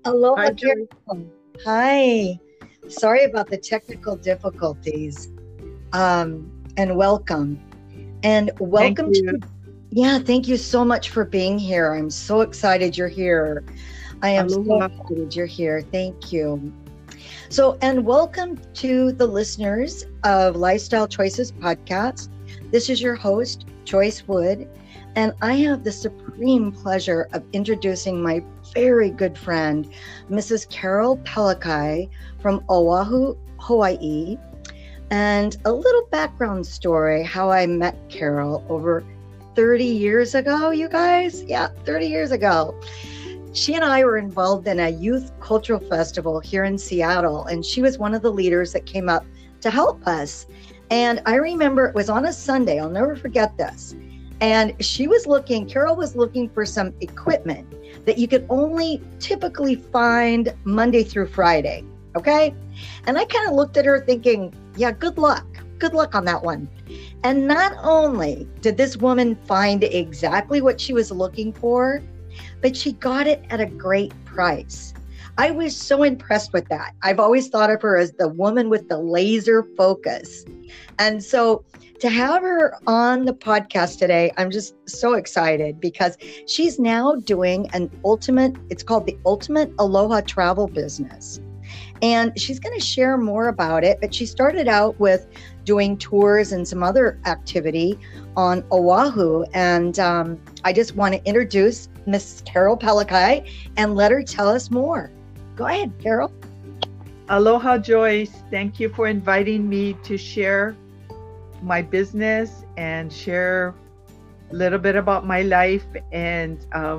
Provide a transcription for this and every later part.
Aloha, Hi, Joy. Carol. Hi. Sorry about the technical difficulties. And welcome. And Thank welcome to, you. yeah, thank you so much for being here. I'm so excited you're here. I am so Aloha. excited you're here. Thank you. So, and welcome to the listeners of Lifestyle Choices Podcast. This is your host, Joyce Wood, and I have the supreme pleasure of introducing my very good friend, Mrs. Carol Pelikai from Oahu, Hawaii, and a little background story how I met Carol over 30 years ago, you guys. Yeah, 30 years ago. She and I were involved in a youth cultural festival here in Seattle, and she was one of the leaders that came up to help us. And I remember it was on a Sunday. I'll never forget this. And Carol was looking for some equipment that you could only typically find Monday through Friday. Okay. And I kind of looked at her thinking, yeah, good luck. Good luck on that one. And not only did this woman find exactly what she was looking for, but she got it at a great price. I was so impressed with that. I've always thought of her as the woman with the laser focus. And so to have her on the podcast today, I'm just so excited because she's now doing it's called the Ultimate Aloha Travel Business. And she's going to share more about it, but she started out with doing tours and some other activity on Oahu. And I just want to introduce Miss Carol Pelikai and let her tell us more. Go ahead, Carol. Aloha, Joyce. Thank you for inviting me to share my business and share a little bit about my life. And,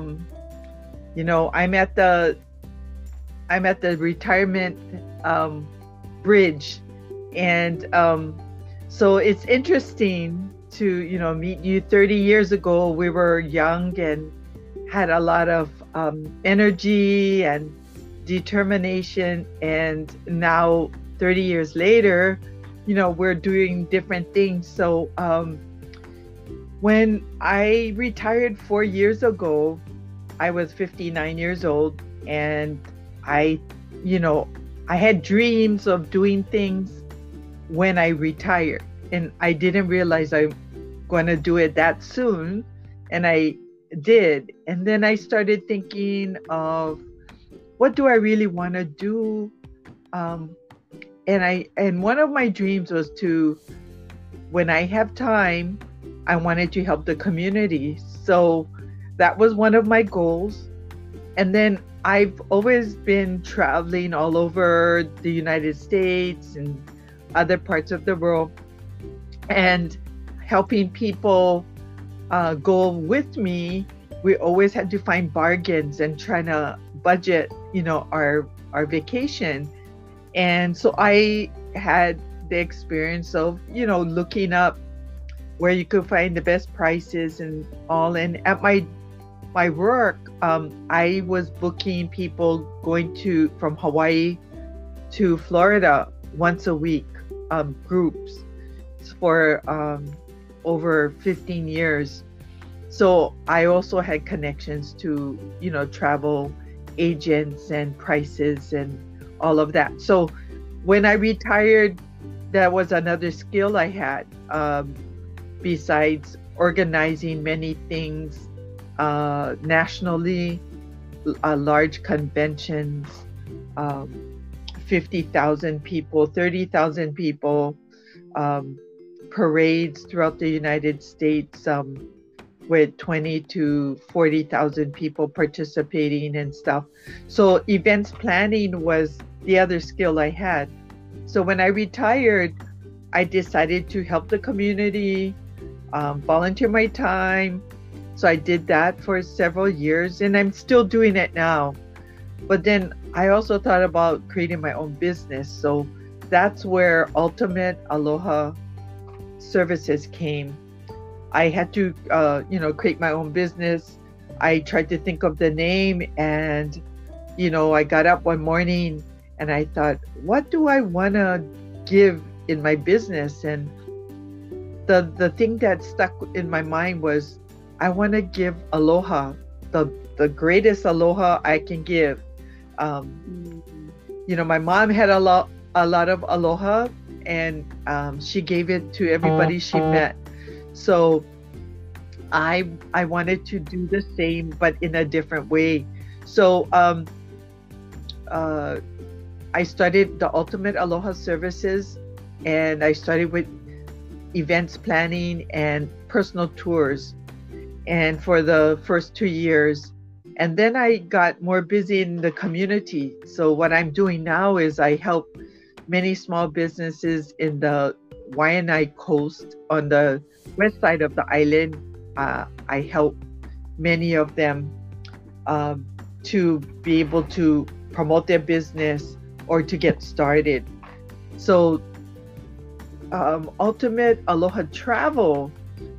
I'm at the retirement bridge. And so it's interesting to, meet you 30 years ago. We were young and had a lot of energy and determination. And now 30 years later, we're doing different things. So when I retired 4 years ago, I was 59 years old, and I had dreams of doing things when I retired, and I didn't realize I'm going to do it that soon, and I did. And then I started thinking of, what do I really want to do? And one of my dreams was to, when I have time, I wanted to help the community. So that was one of my goals. And then I've always been traveling all over the United States and other parts of the world and helping people go with me. We always had to find bargains and trying to budget, our vacation. And so I had the experience of, looking up where you could find the best prices and all. And at my work, I was booking people going from Hawaii to Florida once a week, groups for over 15 years. So I also had connections to, travel agents and prices and all of that. So when I retired, that was another skill I had, besides organizing many things nationally, large conventions, 50,000 people, 30,000 people, parades throughout the United States, with 20 to 40,000 people participating and stuff. So events planning was the other skill I had. So when I retired, I decided to help the community, volunteer my time. So I did that for several years, and I'm still doing it now. But then I also thought about creating my own business. So that's where Ultimate Aloha Services came. I had to, create my own business. I tried to think of the name, and, I got up one morning and I thought, what do I want to give in my business? And the thing that stuck in my mind was, I want to give aloha, the greatest aloha I can give. My mom had a lot of aloha, and she gave it to everybody she met. So I wanted to do the same, but in a different way. So I started the Ultimate Aloha Services, and I started with events planning and personal tours, and for the first 2 years. And then I got more busy in the community. So what I'm doing now is I help many small businesses in the Waianae coast on the west side of the island. I help many of them to be able to promote their business or to get started. So Ultimate Aloha Travel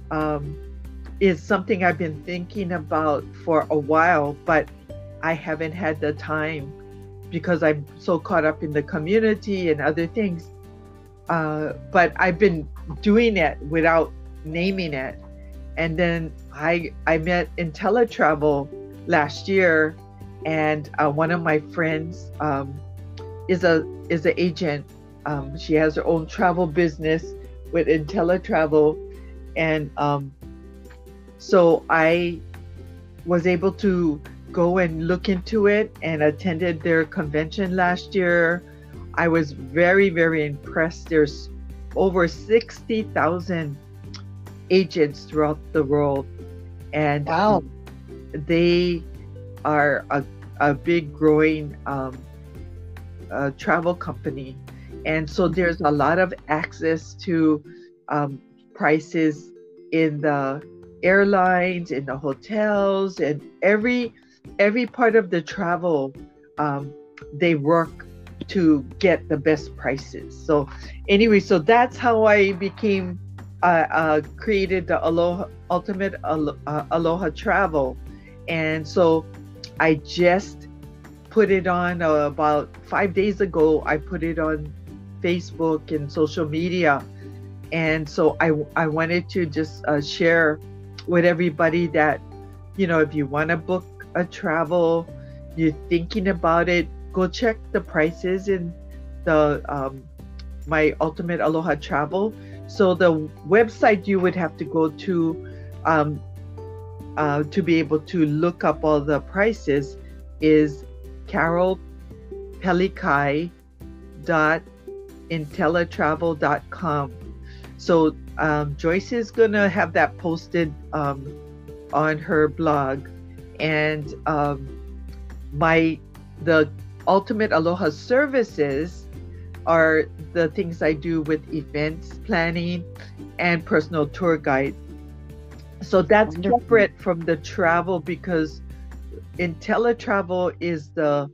is something I've been thinking about for a while, but I haven't had the time because I'm so caught up in the community and other things. But I've been doing it without naming it. And then I met IntelliTravel last year, and one of my friends is an agent. She has her own travel business with IntelliTravel, and so I was able to go and look into it and attended their convention last year. I was very, very impressed. There's over 60,000 agents throughout the world, and wow, they are a big growing travel company. And so there's a lot of access to prices in the airlines, in the hotels, and every part of the travel. They work to get the best prices. So anyway, so that's how I became created the Ultimate Aloha Travel. And so I just put it on about 5 days ago. I put it on Facebook and social media. And so I wanted to just share with everybody that, if you want to book a travel, you're thinking about it, go check the prices in the my Ultimate Aloha Travel. So the website you would have to go to be able to look up all the prices is carolpelikai.intellitravel.com. So Joyce is gonna have that posted on her blog, and the Ultimate Aloha Services are the things I do with events planning and personal tour guide. So that's wonderful. Separate from the travel, because IntelliTravel is the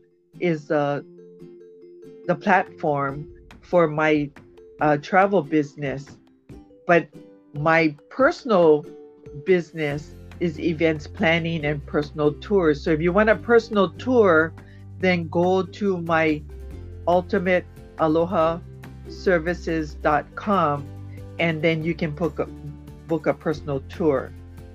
platform for my travel business, but my personal business is events planning and personal tours. So if you want a personal tour, then go to my ultimatealohaservices.com, and then you can book a personal tour.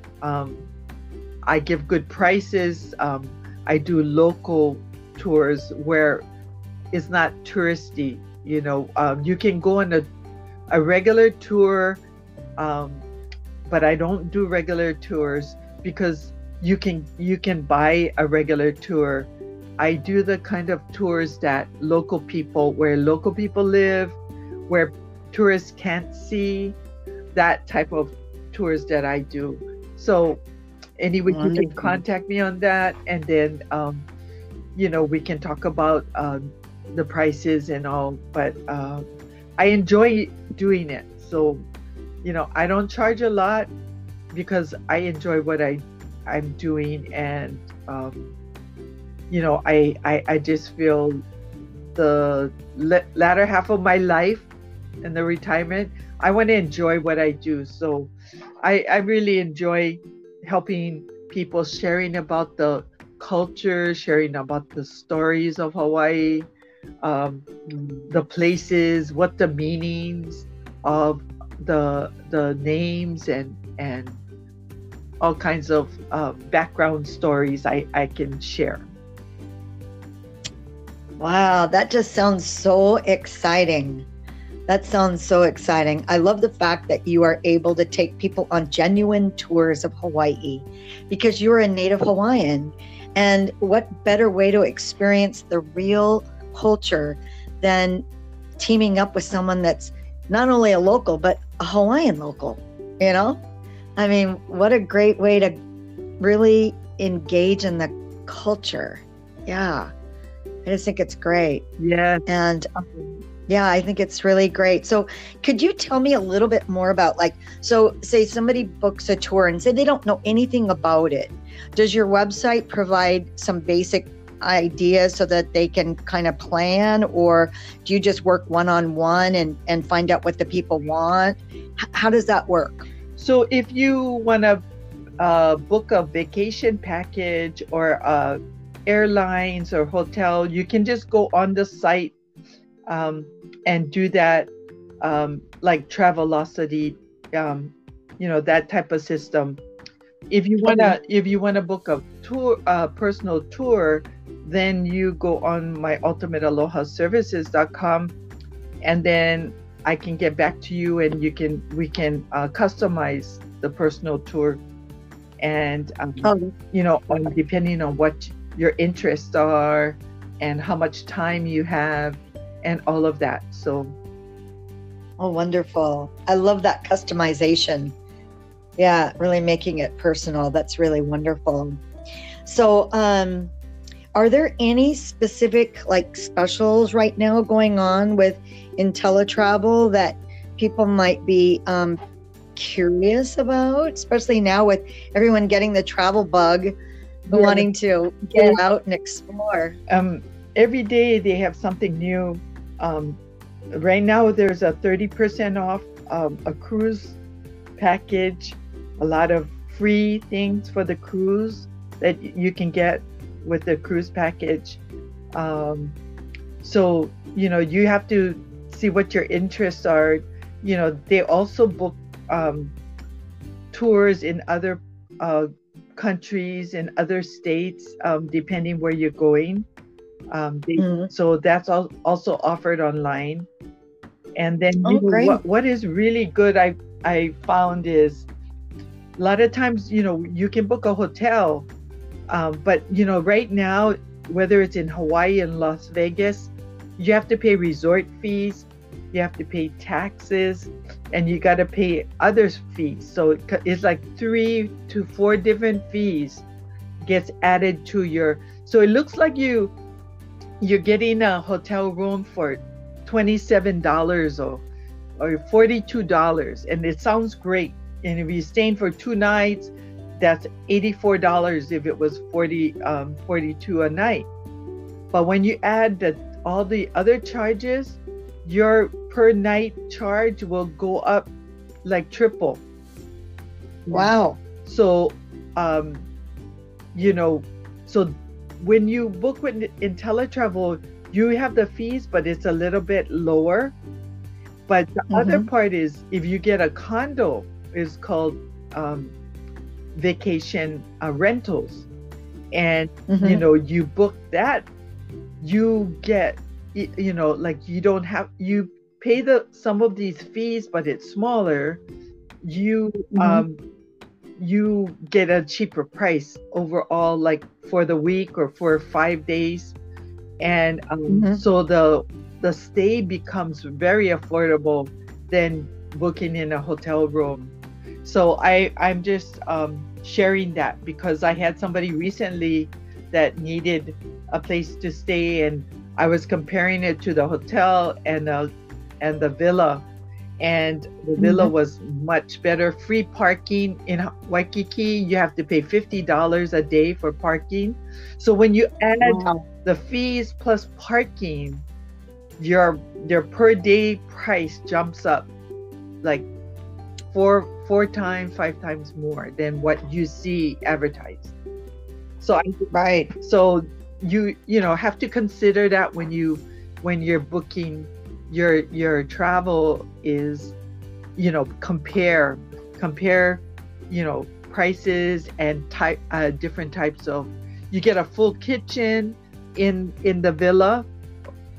I give good prices. I do local tours where it's not touristy. You can go on a regular tour, but I don't do regular tours because you can buy a regular tour. I do the kind of tours that where local people live, where tourists can't see, that type of tours that I do. So anyway, you can contact me on that, and then we can talk about the prices and all. But I enjoy doing it. So I don't charge a lot because I enjoy what I'm doing, and I just feel the latter half of my life and the retirement, I want to enjoy what I do. So I really enjoy helping people, sharing about the culture, sharing about the stories of Hawaii, the places, what the meanings of the names and all kinds of background stories I can share. Wow, that just sounds so exciting. That sounds so exciting. I love the fact that you are able to take people on genuine tours of Hawaii because you're a native Hawaiian. And what better way to experience the real culture than teaming up with someone that's not only a local, but a Hawaiian local, you know? I mean, what a great way to really engage in the culture. Yeah, I just think it's great. Yeah. And yeah, I think it's really great. So could you tell me a little bit more about, like, so say somebody books a tour and say they don't know anything about it. Does your website provide some basic ideas so that they can kind of plan, or do you just work one-on-one and find out what the people want? How does that work? So if you want to book a vacation package or airlines or hotel, you can just go on the site and do that, like Travelocity, that type of system. If you wanna book a tour, personal tour, then you go on my ultimatealohaservices.com, and then I can get back to you, and we can customize the personal tour, and depending on what your interests are and how much time you have and all of that. So wonderful. I love that customization. Yeah, really making it personal. That's really wonderful. So are there any specific like specials right now going on with IntelliTravel that people might be curious about, especially now with everyone getting the travel bug, wanting to get out and explore? Every day they have something new. Right now there's a 30% off a cruise package, a lot of free things for the cruise that you can get with the cruise package. So, you have to see what your interests are. They also book tours in other countries, in other states, depending where you're going. So that's also offered online. And then what is really good I found is a lot of times, you can book a hotel, but right now, whether it's in Hawaii and Las Vegas, you have to pay resort fees, you have to pay taxes, and you got to pay other fees. So it's like 3 to 4 different fees gets added to your. So it looks like you're getting a hotel room for $27 or $42, and it sounds great. And if you're staying for 2 nights, that's $84 if it was $42 a night. But when you add all the other charges, your per night charge will go up like triple. Wow. So, so when you book with IntelliTravel, you have the fees, but it's a little bit lower. But the other part is, if you get a condo, is called vacation rentals, and you book that, you get, like you don't have, you pay some of these fees, but it's smaller. You get a cheaper price overall, like for the week or for 5 days, and so the stay becomes very affordable than booking in a hotel room. So I'm just sharing that because I had somebody recently that needed a place to stay, and I was comparing it to the hotel and the villa, and the villa was much better. Free parking in Waikiki, you have to pay $50 a day for parking. So when you add the fees plus parking, your per day price jumps up like 4 times, 5 times more than what you see advertised. So so you have to consider that when you're booking your travel, is compare prices and different types of. You get a full kitchen in the villa,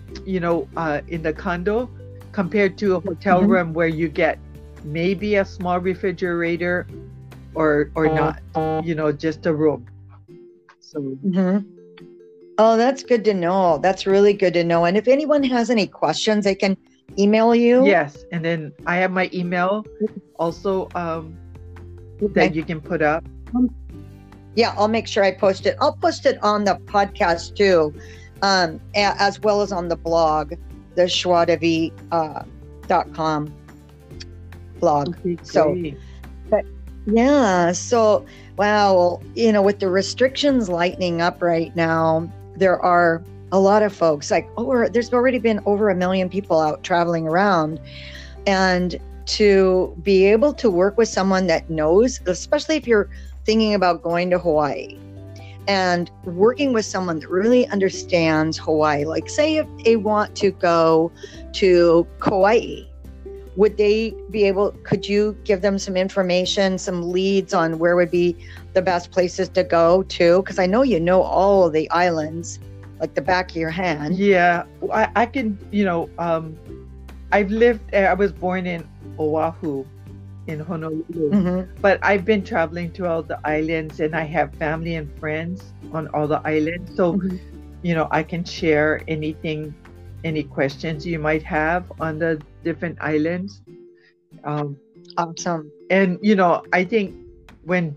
in the condo compared to a hotel Mhm. room where you get maybe a small refrigerator or not, just a room. So Mhm. Oh, that's good to know. That's really good to know. And if anyone has any questions, they can email you. yes, and then I have my email also that Okay. you can put up. Yeah, I'll make sure I post it. I'll post it on the podcast too, as well as on the blog, the schwadev.com blog. Okay, So, great. but yeah, so wow, with the restrictions lightening up right now, there are a lot of folks there's already been over 1 million people out traveling around, and to be able to work with someone that knows, especially if you're thinking about going to Hawaii, and working with someone that really understands Hawaii, like say if they want to go to Kauai, could you give them some information, some leads on where would be the best places to go to? Because I know all of the islands like the back of your hand. Yeah, I can, I was born in Oahu, in Honolulu, Mm-hmm. but I've been traveling to all the islands, and I have family and friends on all the islands. So, Mm-hmm. I can share any questions you might have on the different islands. Awesome. And, I think when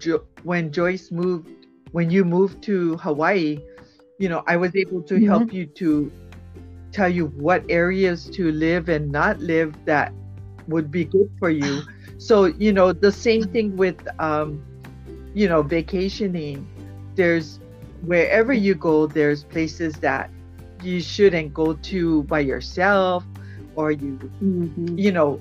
you moved to Hawaii, I was able to Mm-hmm. help you to tell you what areas to live and not live that would be good for you. So, the same thing with, vacationing. There's wherever you go, there's places that you shouldn't go to by yourself, or Mm-hmm.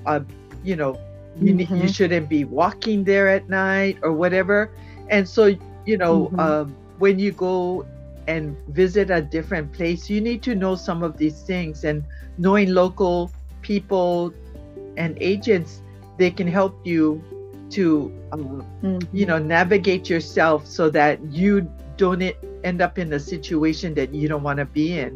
you shouldn't be walking there at night or whatever. And so, when you go and visit a different place, you need to know some of these things, and knowing local people and agents, they can help you to navigate yourself so that you don't end up in a situation that you don't want to be in.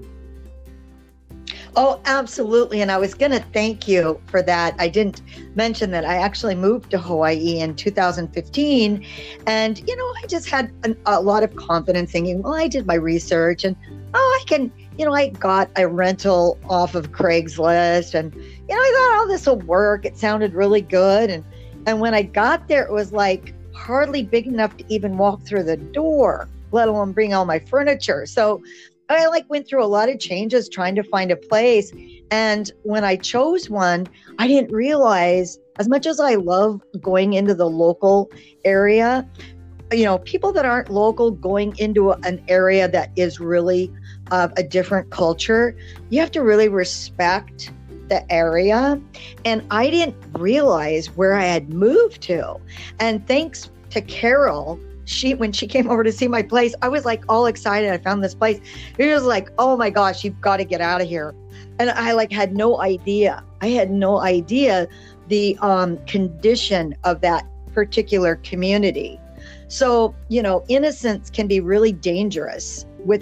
Oh, absolutely. And I was going to thank you for that. I didn't mention that I actually moved to Hawaii in 2015. And, I just had a lot of confidence thinking, well, I did my research and, I can, I got a rental off of Craigslist, and, I thought, this will work. It sounded really good. And when I got there, it was like hardly big enough to even walk through the door, let alone bring all my furniture. So I went through a lot of changes trying to find a place. And when I chose one, I didn't realize, as much as I love going into the local area, people that aren't local going into an area that is really of a different culture, you have to really respect the area. And I didn't realize where I had moved to. And thanks to Carol, when she came over to see my place, I was all excited. I found this place. It was like, oh my gosh, you've got to get out of here. And I had no idea. I had no idea the condition of that particular community. So, innocence can be really dangerous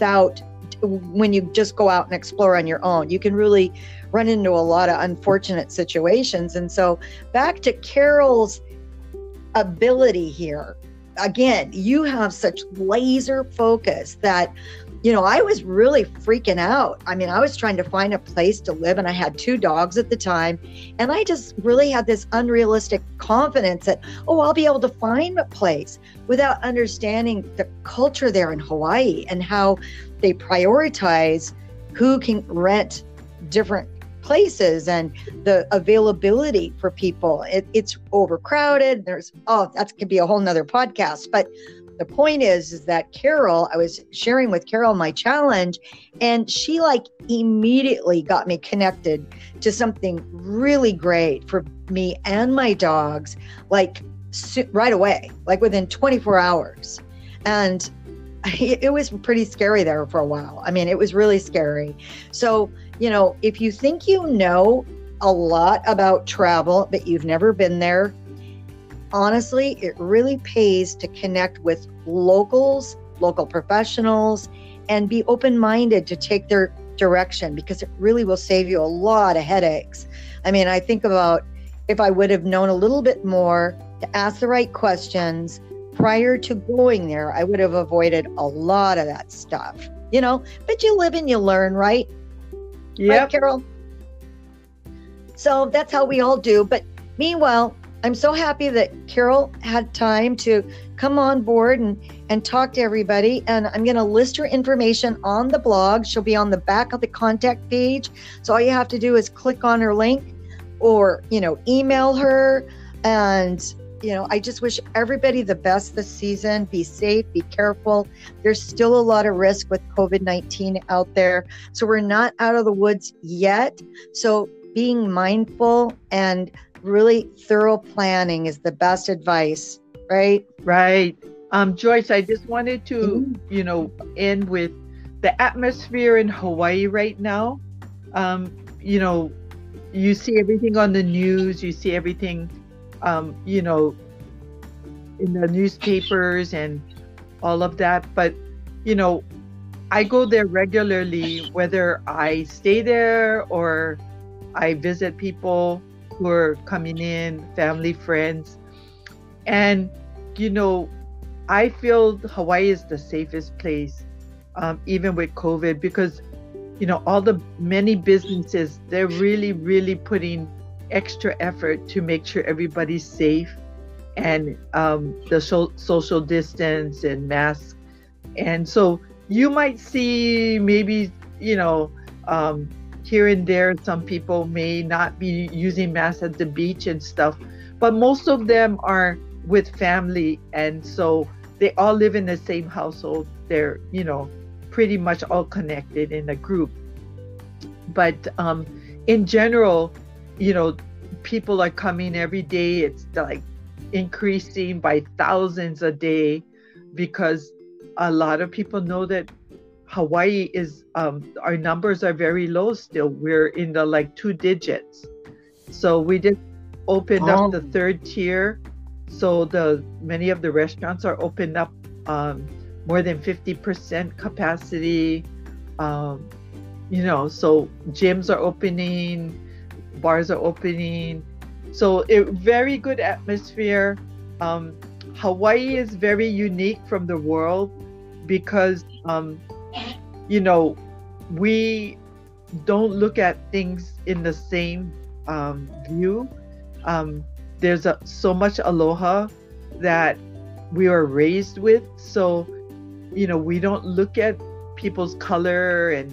when you just go out and explore on your own. You can really run into a lot of unfortunate situations. And so back to Carol's ability here. Again, you have such laser focus that, I was really freaking out. I mean, I was trying to find a place to live, and I had 2 dogs at the time. And I just really had this unrealistic confidence that, I'll be able to find a place, without understanding the culture there in Hawaii and how they prioritize who can rent different places and the availability for people. It's overcrowded. That could be a whole nother podcast. But the point is that Carol, I was sharing with Carol my challenge, and she immediately got me connected to something really great for me and my dogs, right away, within 24 hours. And it was pretty scary there for a while. I mean, it was really scary. So, if you think you know a lot about travel, but you've never been there, honestly, it really pays to connect with local professionals, and be open-minded to take their direction, because it really will save you a lot of headaches. I mean, I think about if I would have known a little bit more to ask the right questions prior to going there, I would have avoided a lot of that stuff, but you live and you learn, right? Yep. Right, Carol? So that's how we all do. But meanwhile, I'm so happy that Carol had time to come on board and talk to everybody. And I'm going to list her information on the blog. She'll be on the back of the contact page. So all you have to do is click on her link or, email her. And, I just wish everybody the best this season. Be safe, be careful. There's still a lot of risk with COVID-19 out there. So we're not out of the woods yet. So being mindful and really thorough planning is the best advice, right? Right. Joyce, I just wanted to, end with the atmosphere in Hawaii right now. You see everything on the news, you see everything, in the newspapers and all of that. But, I go there regularly, whether I stay there or I visit people who are coming in, family, friends. And, I feel Hawaii is the safest place, even with COVID, because, all the many businesses, they're really, really putting extra effort to make sure everybody's safe and the social distance and masks. And so you might see maybe, here and there, some people may not be using masks at the beach and stuff, but most of them are with family. And so they all live in the same household. They're, pretty much all connected in a group. But in general, people are coming every day. It's like increasing by thousands a day, because a lot of people know that Hawaii is, our numbers are very low still. We're in the 2 digits. So we just opened up the 3rd tier. So many of the restaurants are opened up more than 50% capacity. So gyms are opening, bars are opening. So very good atmosphere. Hawaii is very unique from the world because, we don't look at things in the same view. There's so much aloha that we are raised with. So, we don't look at people's color and,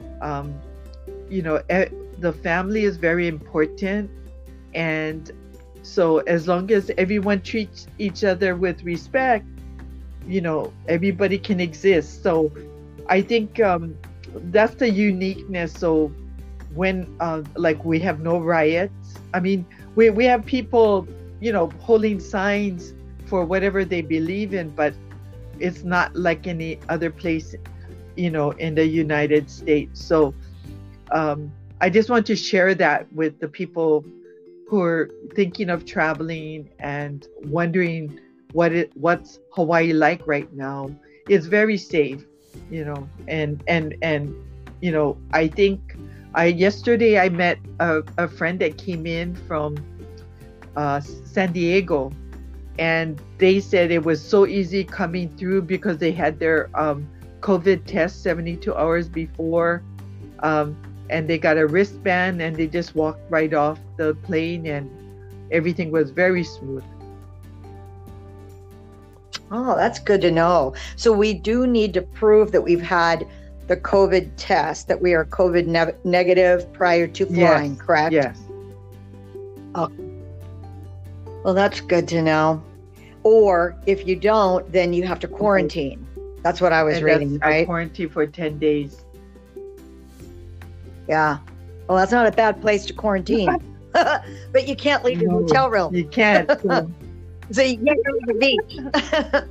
the family is very important. And so as long as everyone treats each other with respect, everybody can exist. So I think that's the uniqueness. So when we have no riots, I mean, we have people, holding signs for whatever they believe in, but it's not like any other place, in the United States. So I just want to share that with the people who are thinking of traveling and wondering what's Hawaii like right now. It's very safe, and I think yesterday I met a friend that came in from San Diego, and they said it was so easy coming through because they had their COVID test 72 hours before, and they got a wristband and they just walked right off the plane and everything was very smooth. Oh, that's good to know. So we do need to prove that we've had the COVID test, that we are COVID negative prior to flying, yes, correct? Yes. Oh. Well, that's good to know. Or if you don't, then you have to quarantine. That's what I was reading, right? Quarantine for 10 days. Yeah. Well, that's not a bad place to quarantine. But you can't leave your hotel room. You can't. So you can't go to the beach.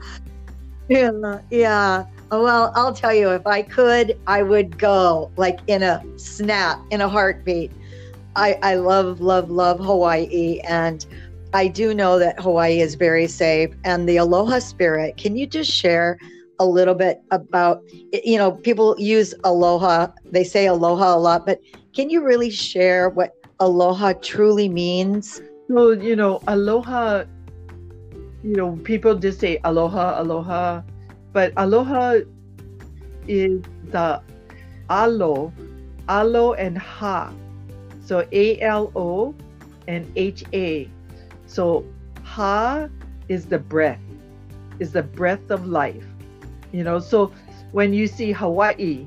Yeah. Well, I'll tell you, if I could, I would go like in a snap, in a heartbeat. I love Hawaii. And I do know that Hawaii is very safe. And the aloha spirit, can you just share a little bit about, people use aloha, they say aloha a lot, but can you really share what aloha truly means? So, aloha, people just say aloha, aloha, but aloha is the alo and ha. So ALO and HA. So ha is the breath of life. So when you see Hawaii,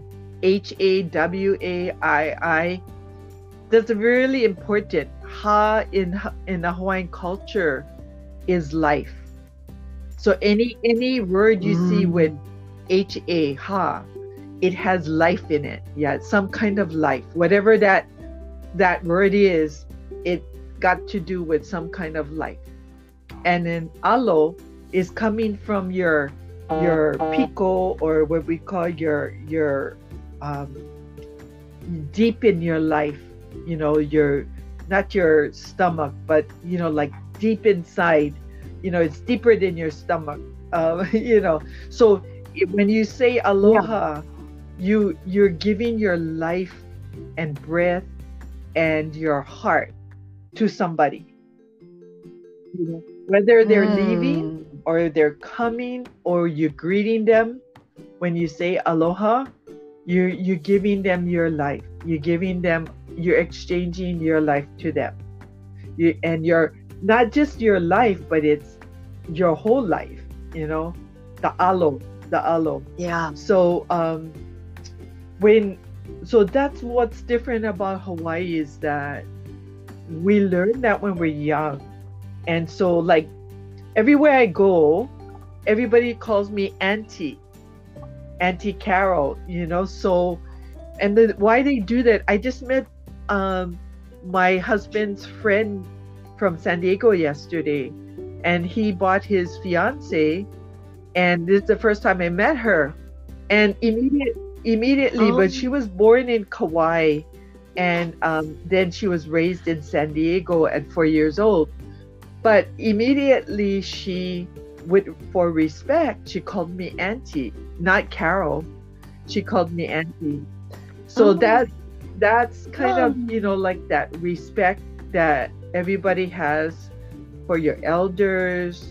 HAWAII, that's really important. Ha in the Hawaiian culture is life. So any word you see with HA, ha, it has life in it. Yeah, some kind of life. Whatever that word is, it got to do with some kind of life. And then alo is coming from your piko, or what we call your deep in your life, your, not your stomach, but like deep inside, it's deeper than your stomach, so when you say aloha, you're giving your life and breath and your heart to somebody, whether they're leaving or they're coming or you're greeting them. When you say aloha, you're giving them your life. You're exchanging your life to them. And you're not just your life, but it's your whole life, the alo. Yeah. So that's what's different about Hawaii, is that we learn that when we're young. And so, like, everywhere I go, everybody calls me Auntie Carol, so, and then why they do that, I just met my husband's friend from San Diego yesterday, and he bought his fiance, and this is the first time I met her, and immediately, but she was born in Kauai, and then she was raised in San Diego at 4 years old. But immediately for respect, she called me Auntie, not Carol. She called me Auntie. So that's kind of, like that respect that everybody has for your elders,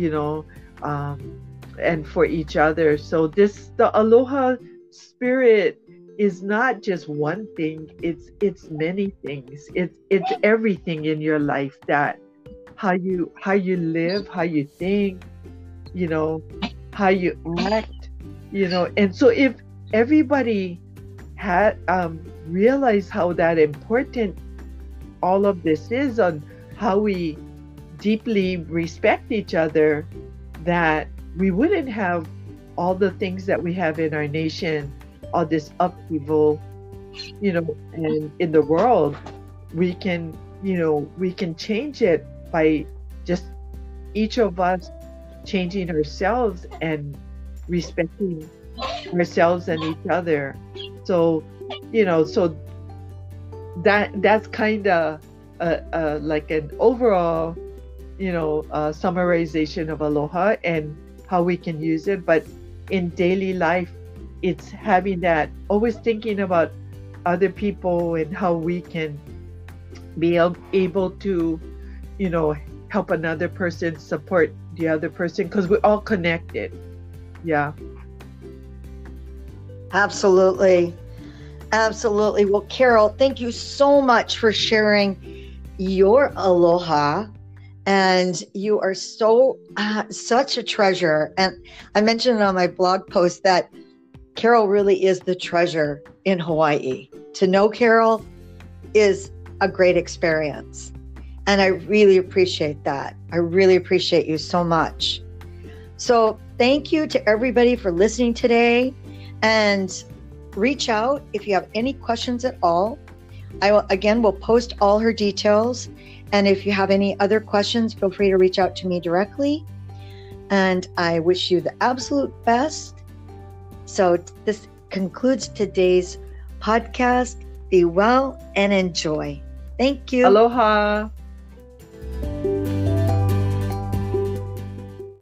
and for each other. So the aloha spirit is not just one thing. It's many things. It's everything in your life, that how you live, how you think, how you act, and so if everybody had realized how that important all of this is, on how we deeply respect each other, that we wouldn't have all the things that we have in our nation, all this upheaval, and in the world. We can change it by just each of us changing ourselves and respecting ourselves and each other. So that's kind of like an overall summarization of aloha and how we can use it. But in daily life, it's having that, always thinking about other people and how we can be able to help another person, support the other person, because we're all connected. Yeah, absolutely. Well, Carol, thank you so much for sharing your aloha, and you are such a treasure. And I mentioned on my blog post that Carol really is the treasure in Hawaii. To know Carol is a great experience. And I really appreciate that. I really appreciate you so much. So thank you to everybody for listening today, and reach out if you have any questions at all. We'll post all her details. And if you have any other questions, feel free to reach out to me directly. And I wish you the absolute best. So this concludes today's podcast. Be well and enjoy. Thank you. Aloha.